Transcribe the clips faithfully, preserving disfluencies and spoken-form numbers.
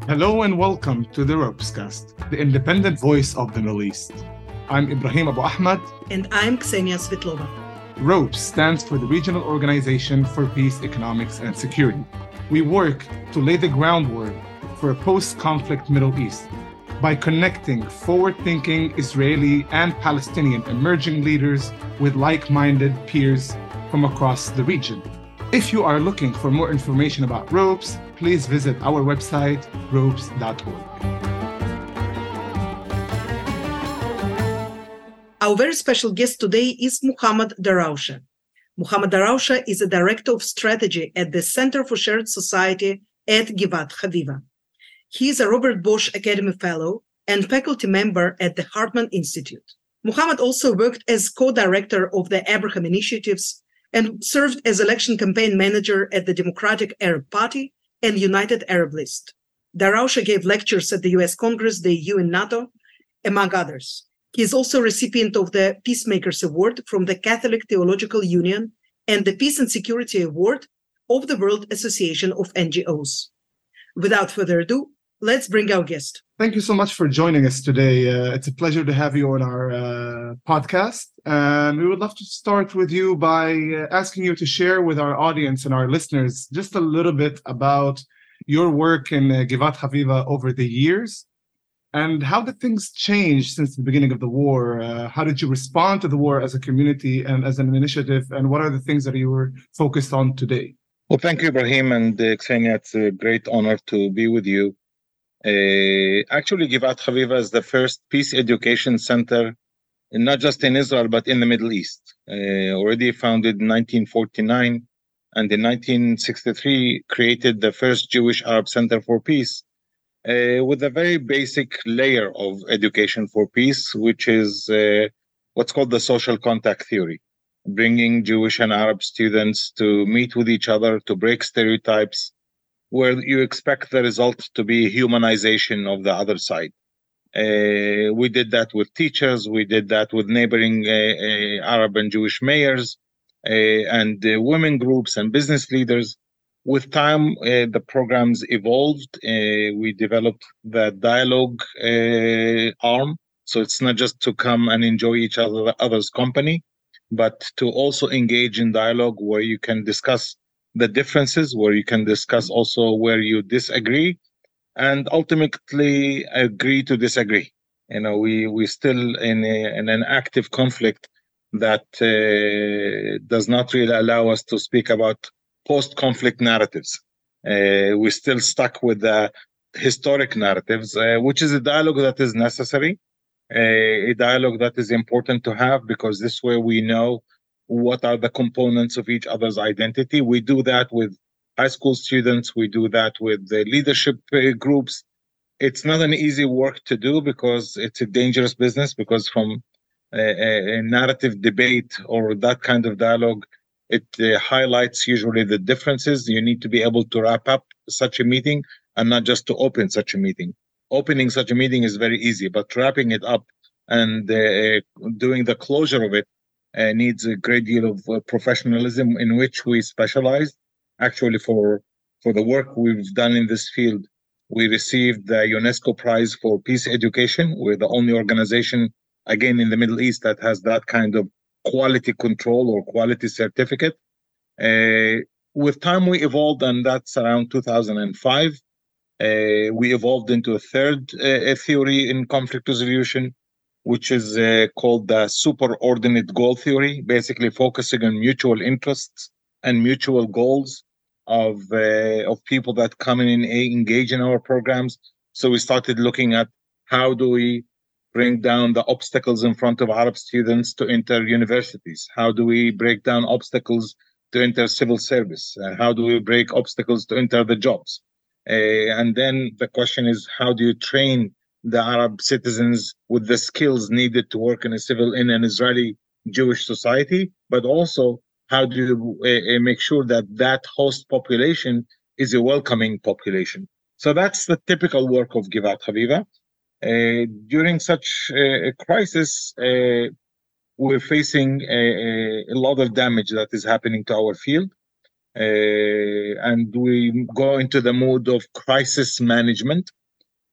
Hello and welcome to the Ropescast, the independent voice of the Middle East. I'm Ibrahim Abu Ahmad. And I'm Ksenia Svetlova. ROPES stands for the Regional Organization for Peace, Economics and Security. We work to lay the groundwork for a post-conflict Middle East by connecting forward-thinking Israeli and Palestinian emerging leaders with like-minded peers from across the region. If you are looking for more information about ROPES, please visit our website, ropes dot org. Our very special guest today is Muhammad Darausha. Muhammad Darausha is a Director of Strategy at the Center for Shared Society at Givat Haviva. He is a Robert Bosch Academy Fellow and faculty member at the Hartman Institute. Muhammad also worked as co-director of the Abraham Initiatives and served as election campaign manager at the Democratic Arab Party and United Arab List. Darausha gave lectures at the U S Congress, the E U and NATO, among others. He is also a recipient of the Peacemakers Award from the Catholic Theological Union and the Peace and Security Award of the World Association of N G Os. Without further ado, let's bring our guest. Thank you so much for joining us today. Uh, it's a pleasure to have you on our uh, podcast. And we would love to start with you by uh, asking you to share with our audience and our listeners just a little bit about your work in uh, Givat Haviva over the years. And how did things change since the beginning of the war? Uh, how did you respond to the war as a community and as an initiative? And what are the things that you were focused on today? Well, thank you, Ibrahim and uh, Ksenia. It's a great honor to be with you. Uh, actually, Givat Haviva is the first peace education center, not just in Israel, but in the Middle East. Uh, already founded in nineteen forty-nine, and in nineteen sixty-three created the first Jewish Arab Center for Peace, uh, with a very basic layer of education for peace, which is uh, what's called the social contact theory, bringing Jewish and Arab students to meet with each other, to break stereotypes, where you expect the result to be humanization of the other side. Uh, we did that with teachers, we did that with neighboring uh, uh, Arab and Jewish mayors, uh, and uh, women groups and business leaders. With time, uh, the programs evolved. Uh, we developed the dialogue uh, arm. So it's not just to come and enjoy each other, other's company, but to also engage in dialogue where you can discuss the differences, where you can discuss also where you disagree, and ultimately agree to disagree. You know, we we still in, a, in an active conflict that uh, does not really allow us to speak about post-conflict narratives. Uh, we're still stuck with the historic narratives, uh, which is a dialogue that is necessary, uh, a dialogue that is important to have, because this way we know what are the components of each other's identity. We do that with high school students. We do that with the leadership uh, groups. It's not an easy work to do because it's a dangerous business, because from a, a narrative debate or that kind of dialogue, it uh, highlights usually the differences. You need to be able to wrap up such a meeting and not just to open such a meeting. Opening such a meeting is very easy, but wrapping it up and uh, doing the closure of it Uh, needs a great deal of uh, professionalism, in which we specialize. Actually, for for the work we've done in this field, we received the UNESCO Prize for Peace Education. We're the only organization, again, in the Middle East that has that kind of quality control or quality certificate. Uh, with time, we evolved, and that's around two thousand five. Uh, we evolved into a third uh, theory in conflict resolution, which is uh, called the superordinate goal theory, basically focusing on mutual interests and mutual goals of uh, of people that come in and engage in our programs. So we started looking at how do we bring down the obstacles in front of Arab students to enter universities? How do we break down obstacles to enter civil service? Uh, how do we break obstacles to enter the jobs? Uh, and then the question is, how do you train the Arab citizens with the skills needed to work in a civil, in an Israeli Jewish society, but also how do you uh, make sure that that host population is a welcoming population? So that's the typical work of Givat Haviva. Uh, during such uh, a crisis, uh, we're facing a, a lot of damage that is happening to our field. Uh, and we go into the mode of crisis management.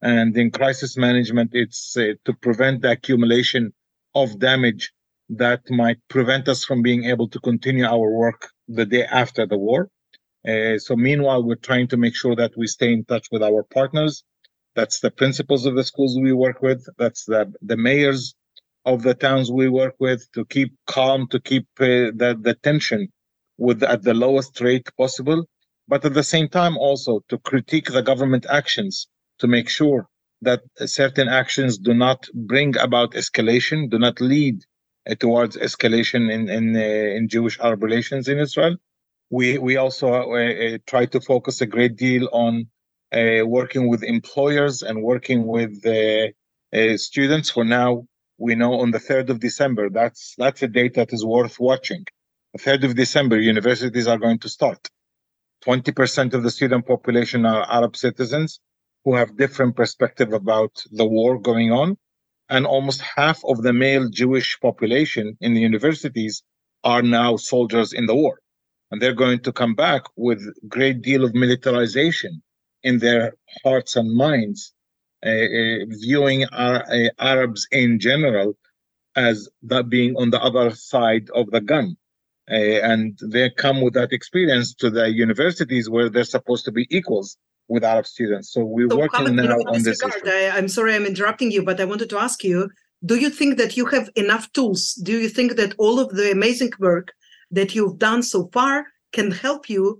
And in crisis management, it's uh, to prevent the accumulation of damage that might prevent us from being able to continue our work the day after the war. Uh, so meanwhile, we're trying to make sure that we stay in touch with our partners. That's the principals of the schools we work with. That's the, the mayors of the towns we work with, to keep calm, to keep uh, the, the tension with at the lowest rate possible. But at the same time, also to critique the government actions to make sure that certain actions do not bring about escalation, do not lead uh, towards escalation in in, uh, in Jewish-Arab relations in Israel. We we also uh, uh, try to focus a great deal on uh, working with employers and working with uh, uh, students. For now, we know on the third of December, that's that's a date that is worth watching. The third of December, universities are going to start. twenty percent of the student population are Arab citizens who have different perspective about the war going on. And almost half of the male Jewish population in the universities are now soldiers in the war. And they're going to come back with a great deal of militarization in their hearts and minds, uh, uh, viewing our, uh, Arabs in general as that being on the other side of the gun. Uh, and they come with that experience to the universities where they're supposed to be equals with Arab students. So we're so, working Mohammed, now you know, on this this regard, issue. I, I'm sorry I'm interrupting you, but I wanted to ask you, do you think that you have enough tools? Do you think that all of the amazing work that you've done so far can help you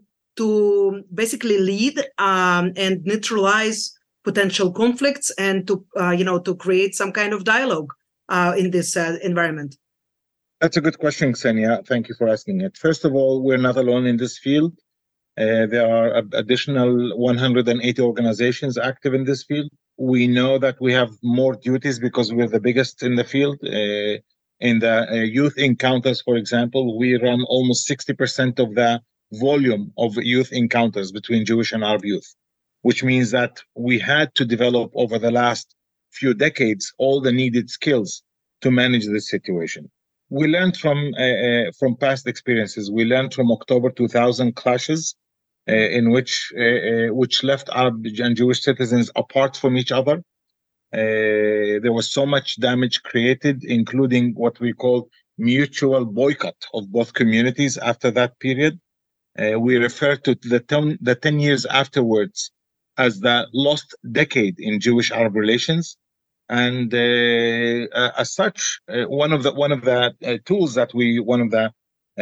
to basically lead um, and neutralize potential conflicts and to, uh, you know, to create some kind of dialogue uh, in this uh, environment? That's a good question, Ksenia. Thank you for asking it. First of all, we're not alone in this field. Uh, there are additional one hundred eighty organizations active in this field. We know that we have more duties because we're the biggest in the field. Uh, in the uh, youth encounters, for example, we run almost sixty percent of the volume of youth encounters between Jewish and Arab youth, which means that we had to develop over the last few decades all the needed skills to manage this situation. We learned from uh, uh, from past experiences. We learned from October two thousand clashes, uh, in which uh, uh, which left Arab and Jewish citizens apart from each other. Uh, there was so much damage created, including what we call mutual boycott of both communities after that period. Uh, we refer to the ten, the ten years afterwards as the lost decade in Jewish-Arab relations. And uh, uh, as such, uh, one of the one of the uh, tools that we, one of the uh,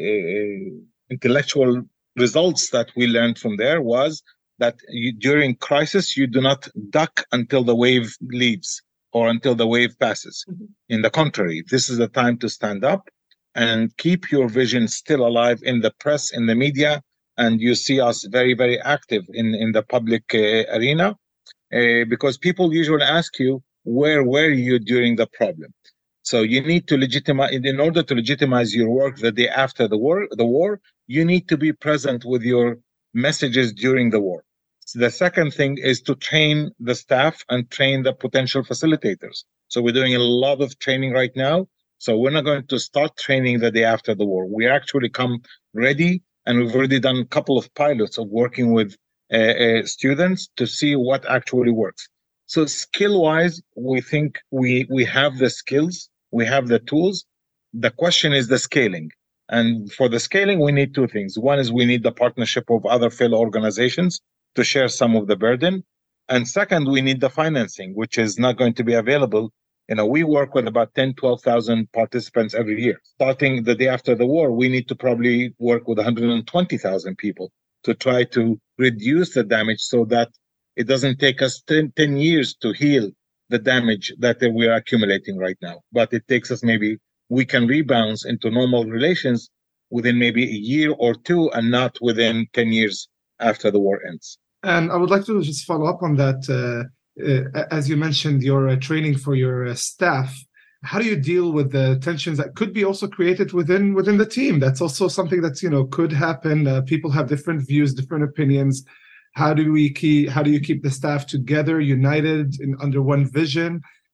uh, intellectual results that we learned from there was that you, during crisis, you do not duck until the wave leaves or until the wave passes. Mm-hmm. In the contrary, this is the time to stand up and keep your vision still alive in the press, in the media, and you see us very, very active in, in the public uh, arena, uh, because people usually ask you, where were you during the problem? So you need to legitimize, in order to legitimize your work the day after the war, the war, you need to be present with your messages during the war. So the second thing is to train the staff and train the potential facilitators. So we're doing a lot of training right now. So we're not going to start training the day after the war. We actually come ready, and we've already done a couple of pilots of working with uh, uh, students to see what actually works. So skill-wise, we think we, we have the skills, we have the tools. The question is the scaling. And for the scaling, we need two things. One is we need the partnership of other fellow organizations to share some of the burden. And second, we need the financing, which is not going to be available. You know, we work with about ten, twelve thousand participants every year. Starting the day after the war, we need to probably work with one hundred twenty thousand people to try to reduce the damage so that it doesn't take us ten, ten years to heal the damage that we are accumulating right now. But it takes us maybe, we can rebound into normal relations within maybe a year or two and not within ten years after the war ends. And I would like to just follow up on that. Uh, uh, as you mentioned, your uh, training for your uh, staff, how do you deal with the tensions that could be also created within within the team? That's also something that's, you know, could happen. Uh, people have different views, different opinions. How do we keep, how do you keep the staff together, united in, under one vision?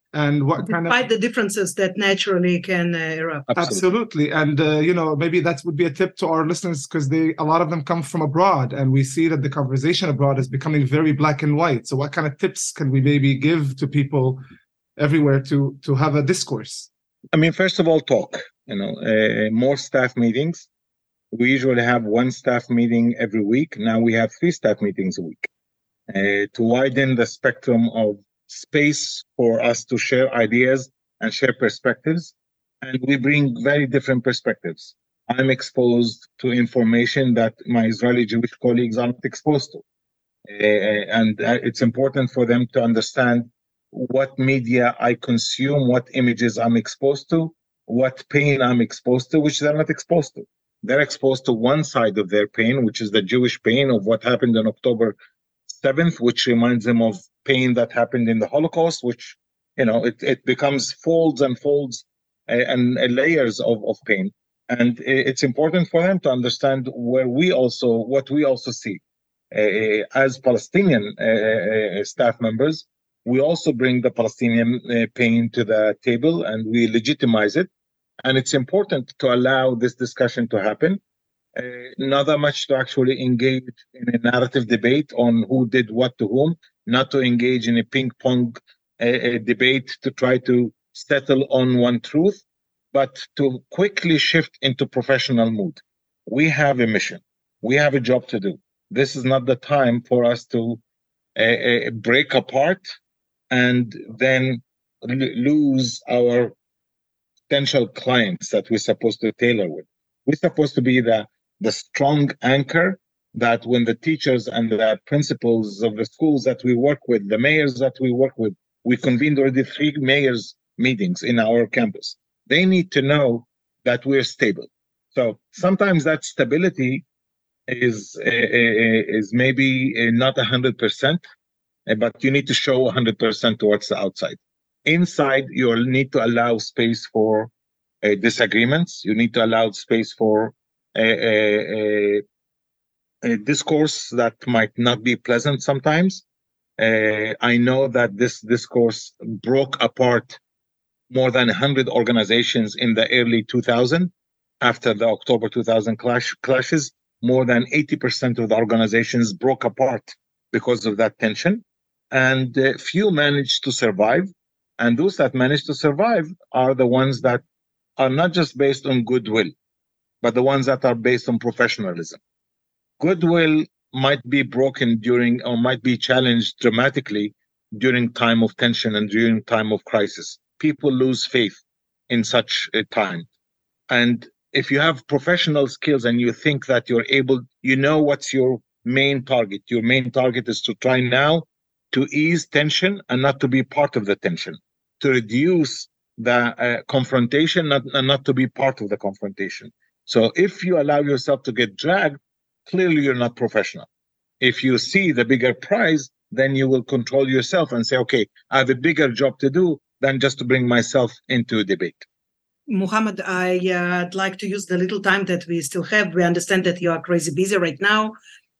and what kind of... Despite the differences that naturally can uh, erupt. Absolutely. And, uh, you know, maybe that would be a tip to our listeners, because they a lot of them come from abroad, and we see that the conversation abroad is becoming very black and white. So what kind of tips can we maybe give to people everywhere to, to have a discourse? I mean, first of all, talk, you know, uh, more staff meetings. We usually have one staff meeting every week. Now we have three staff meetings a week uh, to widen the spectrum of space for us to share ideas and share perspectives. And we bring very different perspectives. I'm exposed to information that my Israeli Jewish colleagues are not exposed to. Uh, and uh, it's important for them to understand what media I consume, what images I'm exposed to, what pain I'm exposed to, which they're not exposed to. They're exposed to one side of their pain, which is the Jewish pain of what happened on October seventh, which reminds them of pain that happened in the Holocaust, which, you know, it, it becomes folds and folds uh, and uh, layers of, of pain. And it's important for them to understand where we also, what we also see. Uh, as Palestinian uh, uh, staff members, we also bring the Palestinian uh, pain to the table and we legitimize it. And it's important to allow this discussion to happen. Uh, not that much to actually engage in a narrative debate on who did what to whom, not to engage in a ping pong uh, uh, debate to try to settle on one truth, but to quickly shift into professional mood. We have a mission. We have a job to do. This is not the time for us to uh, uh, break apart and then l- lose our potential clients that we're supposed to tailor with. We're supposed to be the, the strong anchor that when the teachers and the principals of the schools that we work with, the mayors that we work with, we convened already three mayors meetings in our campus. They need to know that we're stable. So sometimes that stability is, uh, is maybe not one hundred percent, but you need to show one hundred percent towards the outside. Inside, you'll need to allow space for uh, disagreements. You need to allow space for a, a, a, a discourse that might not be pleasant sometimes. Uh, I know that this discourse broke apart more than one hundred organizations in the early two thousands. After the October two thousand clash, clashes, more than eighty percent of the organizations broke apart because of that tension. And uh, few managed to survive. And those that manage to survive are the ones that are not just based on goodwill, but the ones that are based on professionalism. Goodwill might be broken during or might be challenged dramatically during time of tension and during time of crisis. People lose faith in such a time. And if you have professional skills and you think that you're able, you know what's your main target. Your main target is to try now to ease tension and not to be part of the tension, to reduce the uh, confrontation not, and not to be part of the confrontation. So if you allow yourself to get dragged, clearly you're not professional. If you see the bigger prize, then you will control yourself and say, okay, I have a bigger job to do than just to bring myself into a debate. Muhammad, I'd uh, like to use the little time that we still have. We understand that you are crazy busy right now,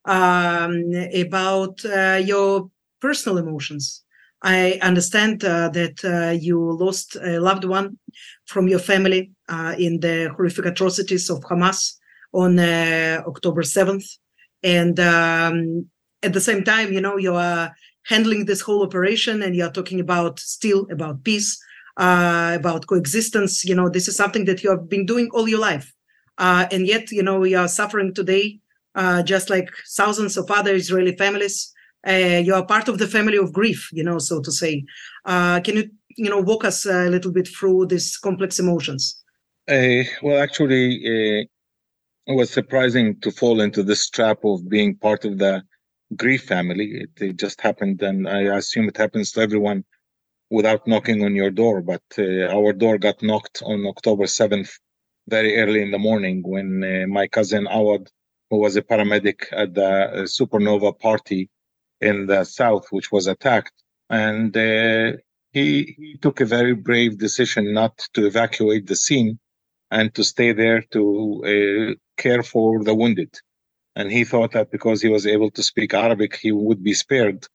um, about uh, your personal emotions. I understand uh, that uh, you lost a loved one from your family uh, in the horrific atrocities of Hamas on uh, October seventh. And um, at the same time, you know, you are handling this whole operation and you're talking about still about peace, uh, about coexistence. You know, this is something that you have been doing all your life. Uh, and yet, you know, we are suffering today, uh, just like thousands of other Israeli families. Uh, you are part of the family of grief, you know, so to say. Uh, can you, you know, walk us a little bit through these complex emotions? Uh, well, actually, uh, it was surprising to fall into this trap of being part of the grief family. It, it just happened, and I assume it happens to everyone without knocking on your door. But uh, our door got knocked on October seventh, very early in the morning, when uh, my cousin Awad, who was a paramedic at the uh, Supernova party in the south, which was attacked, and uh, he, he took a very brave decision not to evacuate the scene and to stay there to uh, care for the wounded. And he thought that because he was able to speak Arabic, he would be spared.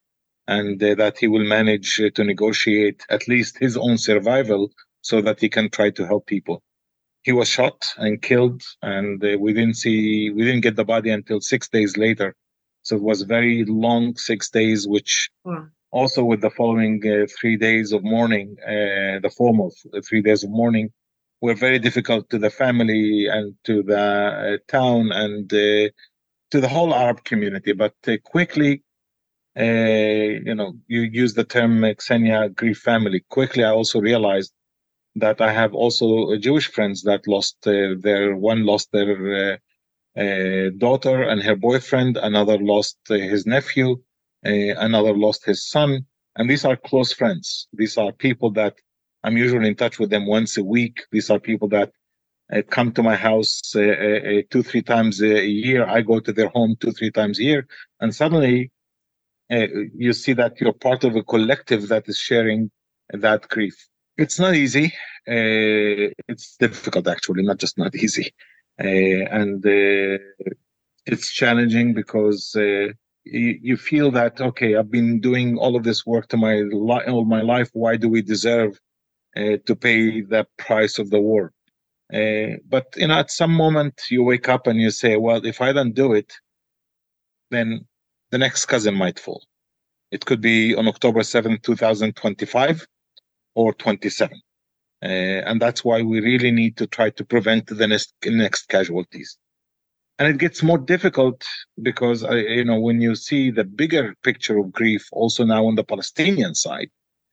and uh, that he will manage uh, to negotiate at least his own survival so that he can try to help people. He was shot and killed, and uh, we didn't see, we didn't get the body until six days later. So it was very long six days, which Wow. also with the following uh, three days of mourning, uh, the formal three days of mourning, were very difficult to the family and to the uh, town and uh, to the whole Arab community. But uh, quickly, uh, you know, you use the term uh, Ksenia grief family. Quickly, I also realized that I have also uh, Jewish friends that lost uh, their, one lost their uh, uh, daughter and her boyfriend, another lost uh, his nephew, uh, another lost his son. And these are close friends. These are people that I'm usually in touch with them once a week. These are people that uh, come to my house uh, uh, two, three times a year. I go to their home two, three times a year. And suddenly uh, you see that you're part of a collective that is sharing that grief. It's not easy. Uh, it's difficult, actually, not just not easy. Uh, and uh, it's challenging because uh, you, you feel that, okay, I've been doing all of this work to my li- all my life. Why do we deserve uh, to pay the price of the war? Uh, but, you know, at some moment you wake up and you say, well, if I don't do it, then the next cousin might fall. It could be on October seventh, two thousand twenty-five or twenty-seven. Uh, and that's why we really need to try to prevent the next, next casualties. And it gets more difficult because, uh, you know, when you see the bigger picture of grief also now on the Palestinian side,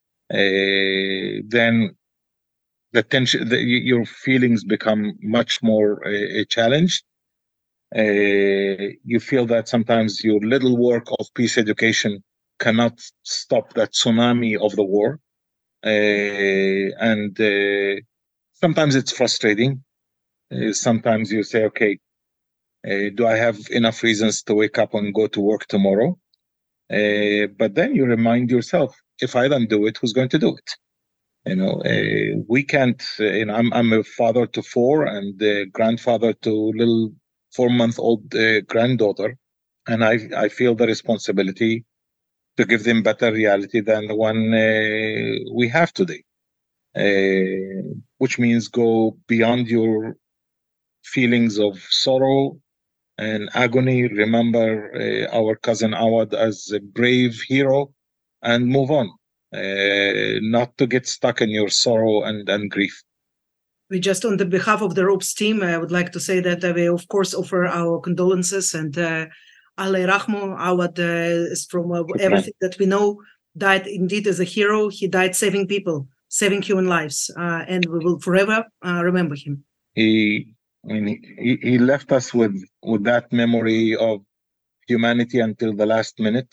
uh, then the tension, the, your feelings become much more uh, challenged. Uh, you feel that sometimes your little work of peace education cannot stop that tsunami of the war. Uh, and uh, sometimes it's frustrating. Uh, sometimes you say, okay, uh, do I have enough reasons to wake up and go to work tomorrow? Uh, but then you remind yourself, if I don't do it, who's going to do it? You know, uh, we can't, uh, you know, I'm, I'm a father to four and a grandfather to little four-month-old uh, granddaughter. And I, I feel the responsibility to give them better reality than the one uh, we have today. Uh, which means go beyond your feelings of sorrow and agony. Remember uh, our cousin Awad as a brave hero and move on, uh, not to get stuck in your sorrow and, and grief. We just, on the behalf of the ropes team, I would like to say that uh, we, of course, offer our condolences and uh, Allah Rahmo, Awad uh, is from uh, everything that we know, died indeed as a hero. He died saving people, saving human lives, uh, and we will forever uh, remember him. He, I mean, he, he left us with, with that memory of humanity until the last minute,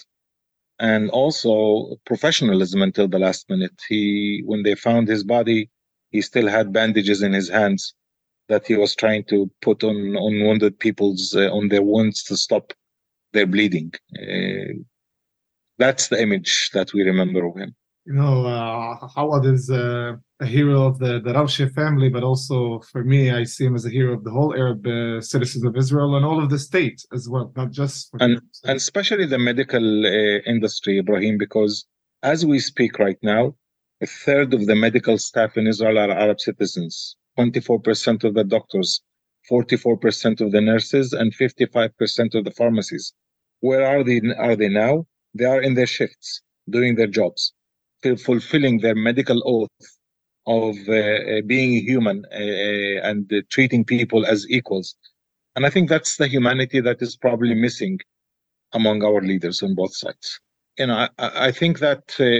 and also professionalism until the last minute. He, when they found his body, he still had bandages in his hands that he was trying to put on, on wounded people's, uh, on their wounds to stop their bleeding. Uh, that's the image that we remember of him. You know, uh, Awad is uh, a hero of the, the Rawshe family, but also for me, I see him as a hero of the whole Arab uh, citizens of Israel and all of the state as well, not just for and, and especially the medical uh, industry, Ibrahim, because as we speak right now, a third of the medical staff in Israel are Arab citizens, twenty-four percent of the doctors, forty-four percent of the nurses, and fifty-five percent of the pharmacies. Where are they, are they now? They are in their shifts, doing their jobs, fulfilling their medical oath of uh, being human uh, and uh, treating people as equals. And I think that's the humanity that is probably missing among our leaders on both sides. You know, I, I think that uh,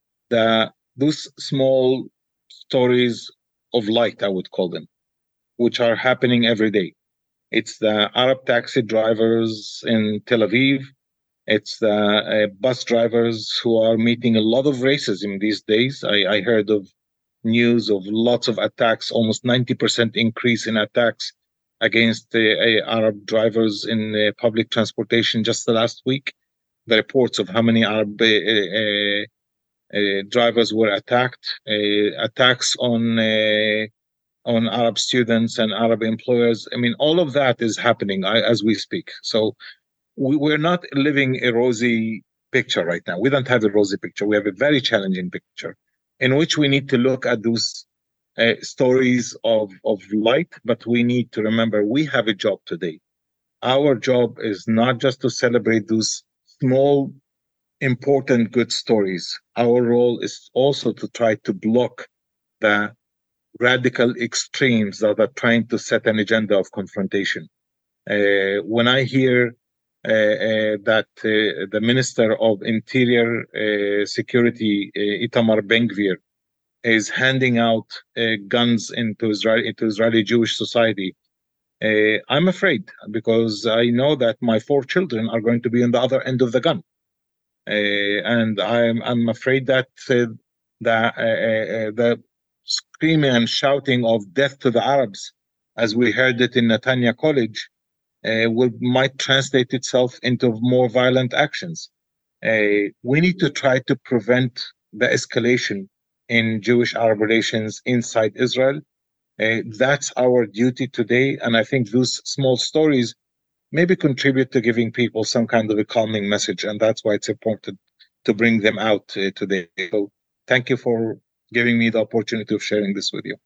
the those small stories of light, I would call them, which are happening every day. It's the Arab taxi drivers in Tel Aviv. It's the uh, bus drivers who are meeting a lot of racism these days. I, I heard of news of lots of attacks, almost ninety percent increase in attacks against uh, Arab drivers in uh, public transportation just the last week. The reports of how many Arab uh, uh, uh, drivers were attacked, uh, attacks on uh, on Arab students and Arab employers. I mean, all of that is happening as we speak. So we, we're not living a rosy picture right now. We don't have a rosy picture. We have a very challenging picture in which we need to look at those uh, stories of, of light, but we need to remember we have a job today. Our job is not just to celebrate those small, important, good stories. Our role is also to try to block the radical extremes that are trying to set an agenda of confrontation. Uh, when I hear uh, uh, that uh, the Minister of Interior uh, Security, uh, Itamar Ben-Gvir, is handing out uh, guns into Israel, into Israeli Jewish society, uh, I'm afraid, because I know that my four children are going to be on the other end of the gun. Uh, and I'm, I'm afraid that uh, the, uh, uh, the screaming and shouting of death to the Arabs, as we heard it in Netanya College, uh, will might translate itself into more violent actions. Uh, we need to try to prevent the escalation in Jewish-Arab relations inside Israel. Uh, that's our duty today, and I think those small stories maybe contribute to giving people some kind of a calming message, and that's why it's important to bring them out uh, today. So thank you for giving me the opportunity of sharing this with you.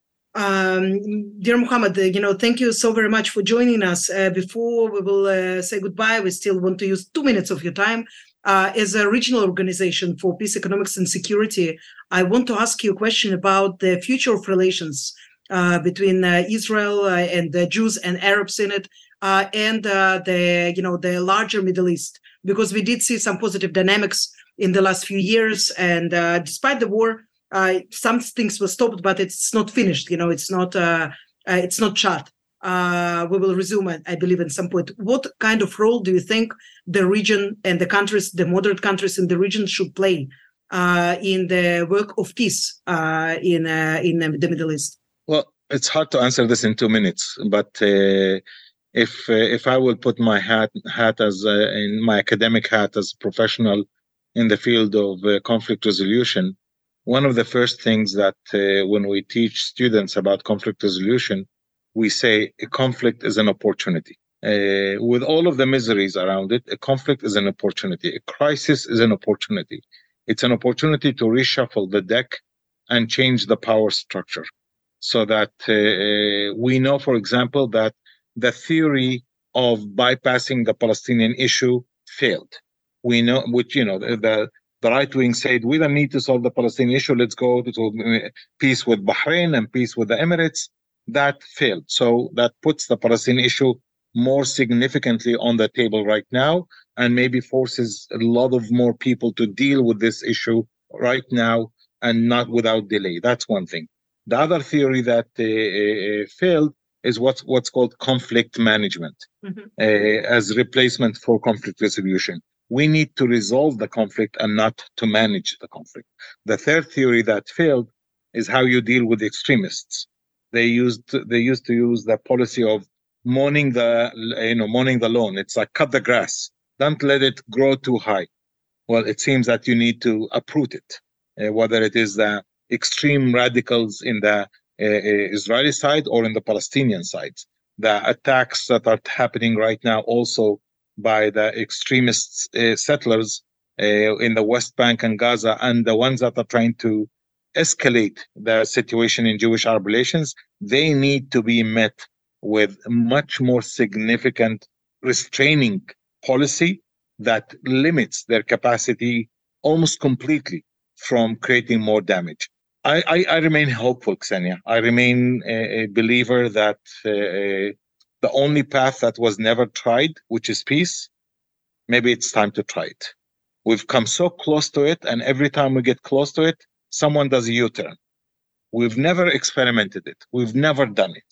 Um, dear Muhammad, uh, you know, thank you so very much for joining us. Uh, before we will uh, say goodbye, we still want to use two minutes of your time. Uh, as a regional organization for peace, economics, and security, I want to ask you a question about the future of relations uh, between uh, Israel uh, and the Jews and Arabs in it, uh, and uh, the you know the larger Middle East, because we did see some positive dynamics in the last few years, and uh, despite the war, uh, some things were stopped, but it's not finished. You know, it's not uh, uh, it's not shut. Uh, we will resume, I believe, at some point. What kind of role do you think the region and the countries, the moderate countries in the region, should play uh, in the work of peace uh, in uh, in the Middle East? Well, it's hard to answer this in two minutes, but uh, if uh, if I will put my hat hat as uh, in my academic hat as a professional in the field of uh, conflict resolution, one of the first things that uh, when we teach students about conflict resolution, we say a conflict is an opportunity. Uh, with all of the miseries around it, a conflict is an opportunity. A crisis is an opportunity. It's an opportunity to reshuffle the deck and change the power structure so that uh, we know, for example, that the theory of bypassing the Palestinian issue failed. We know, which, you know, the, the right wing said, we don't need to solve the Palestinian issue. Let's go to peace with Bahrain and peace with the Emirates. That failed. So that puts the Palestinian issue more significantly on the table right now, and maybe forces a lot of more people to deal with this issue right now and not without delay. That's one thing. The other theory that uh, uh, failed is what's what's called conflict management, mm-hmm. uh, as replacement for conflict resolution. We need to resolve the conflict and not to manage the conflict. The third theory that failed is how you deal with extremists. They used they used to use the policy of mowing the you know mowing the lawn. It's like cut the grass, don't let it grow too high. Well, it seems that you need to uproot it, uh, whether it is the extreme radicals in the uh, Israeli side or in the Palestinian side. The attacks that are happening right now also by the extremist uh, settlers uh, in the West Bank and Gaza, and the ones that are trying to escalate the situation in Jewish-Arab relations, they need to be met with much more significant restraining policy that limits their capacity almost completely from creating more damage. I, I, I remain hopeful, Ksenia. I remain a, a believer that uh, the only path that was never tried, which is peace, maybe it's time to try it. We've come so close to it, and every time we get close to it, someone does a U-turn. We've never experimented it. We've never done it.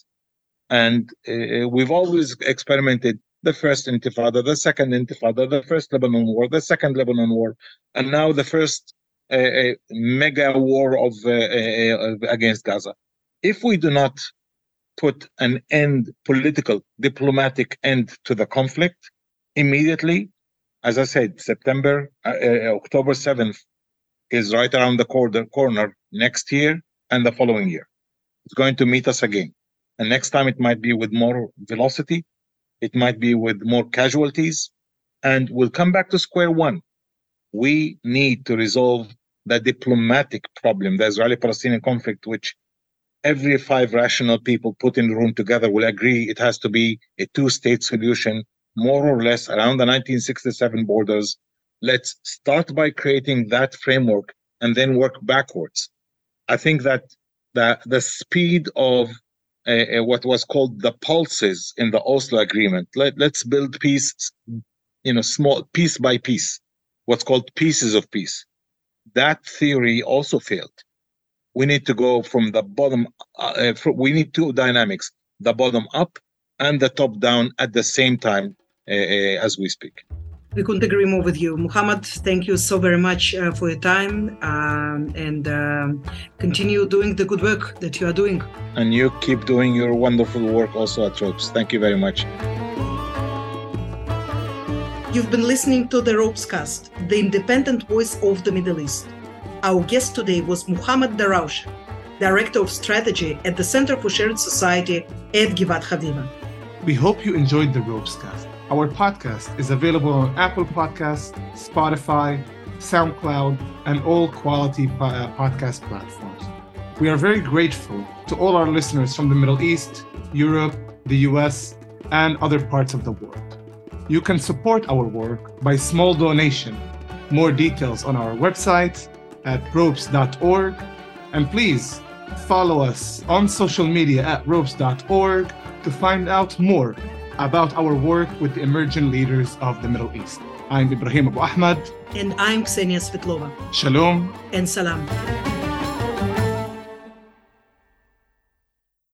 And uh, we've always experimented the first Intifada, the second Intifada, the first Lebanon war, the second Lebanon war, and now the first uh, uh, mega war of uh, uh, against Gaza. If we do not put an end, political, diplomatic end to the conflict immediately, as I said, September, uh, uh, October seventh, is right around the corner, corner next year and the following year. It's going to meet us again. And next time it might be with more velocity. It might be with more casualties. And we'll come back to square one. We need to resolve the diplomatic problem, the Israeli-Palestinian conflict, which every five rational people put in the room together will agree it has to be a two-state solution, more or less around the nineteen sixty-seven borders. Let's start by creating that framework and then work backwards. I think that the, the speed of uh, what was called the pulses in the Oslo Agreement, let, let's build peace, you know, small piece by piece, what's called pieces of peace. That theory also failed. We need to go from the bottom, uh, we need two dynamics, the bottom up and the top down at the same time uh, uh, as we speak. We couldn't agree more with you. Muhammad, thank you so very much uh, for your time um, and um, continue doing the good work that you are doing. And you keep doing your wonderful work also at Ropes. Thank you very much. You've been listening to the Ropescast, the independent voice of the Middle East. Our guest today was Muhammad Daraushe, Director of Strategy at the Center for Shared Society at Givat Haviva. We hope you enjoyed the Ropescast. Our podcast is available on Apple Podcasts, Spotify, SoundCloud, and all quality po- uh, podcast platforms. We are very grateful to all our listeners from the Middle East, Europe, the U S, and other parts of the world. You can support our work by small donation. More details on our website at ropes dot org. And please follow us on social media at ropes dot org to find out more about our work with the emerging leaders of the Middle East. I'm Ibrahim Abu Ahmad. And I'm Ksenia Svetlova. Shalom. And salam.